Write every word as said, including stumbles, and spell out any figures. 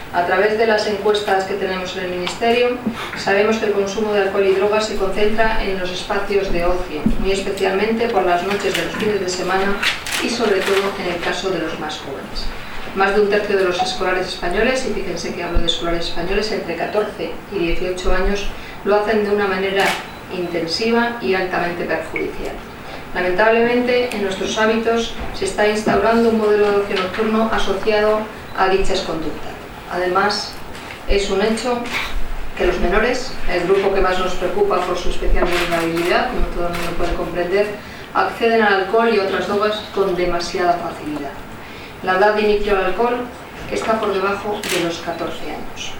A través de las encuestas que tenemos en el Ministerio, sabemos que el consumo de alcohol y drogas se concentra en los espacios de ocio, muy especialmente por las noches de los fines de semana y sobre todo en el caso de los más jóvenes. Más de un tercio de los escolares españoles, y fíjense que hablo de escolares españoles entre catorce y dieciocho años, lo hacen de una manera intensiva y altamente perjudicial. Lamentablemente, en nuestros hábitos se está instaurando un modelo de ocio nocturno asociado a dichas conductas. Además, es un hecho que los menores, el grupo que más nos preocupa por su especial vulnerabilidad, como todo el mundo puede comprender, acceden al alcohol y otras drogas con demasiada facilidad. La edad de inicio al alcohol está por debajo de los catorce años.